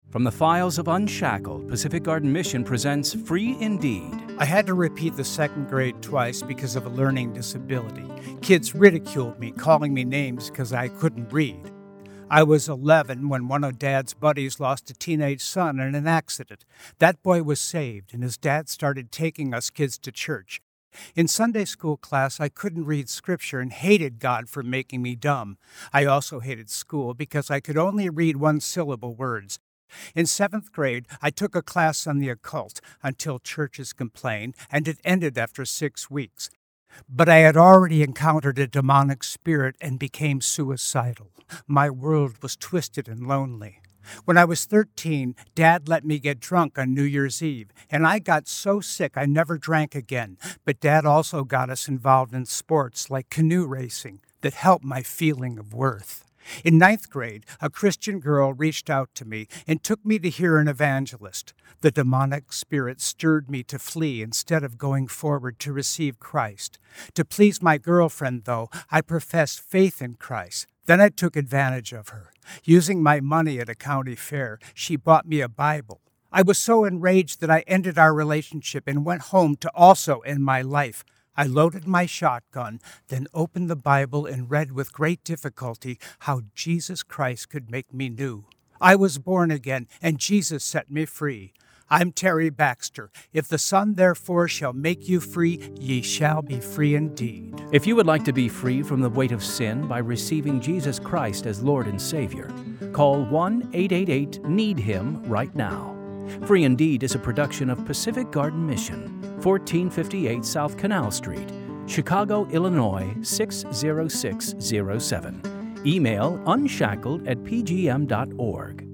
From the files of Unshackled, Pacific Garden Mission presents Free Indeed. I had to repeat the second grade twice because of a learning disability. Kids ridiculed me, calling me names because I couldn't read. I was 11 when one of Dad's buddies lost a teenage son in an accident. That boy was saved, and his dad started taking us kids to church. In Sunday school class, I couldn't read scripture and hated God for making me dumb. I also hated school because I could only read one-syllable words. In 7th grade, I took a class on the occult until churches complained, and it ended after 6 weeks. But I had already encountered a demonic spirit and became suicidal. My world was twisted and lonely. When I was 13, Dad let me get drunk on New Year's Eve, and I got so sick I never drank again. But Dad also got us involved in sports like canoe racing that helped my feeling of worth. In 9th grade, a Christian girl reached out to me and took me to hear an evangelist. The demonic spirit stirred me to flee instead of going forward to receive Christ. To please my girlfriend, though, I professed faith in Christ. Then I took advantage of her. Using my money at a county fair, she bought me a Bible. I was so enraged that I ended our relationship and went home to also end my life. I loaded my shotgun, then opened the Bible and read with great difficulty how Jesus Christ could make me new. I was born again, and Jesus set me free. I'm Terry Baxter. If the Son therefore shall make you free, ye shall be free indeed. If you would like to be free from the weight of sin by receiving Jesus Christ as Lord and Savior, call 1-888-NEED-HIM right now. Free Indeed is a production of Pacific Garden Mission, 1458 South Canal Street, Chicago, Illinois 60607. Email unshackled@pgm.org.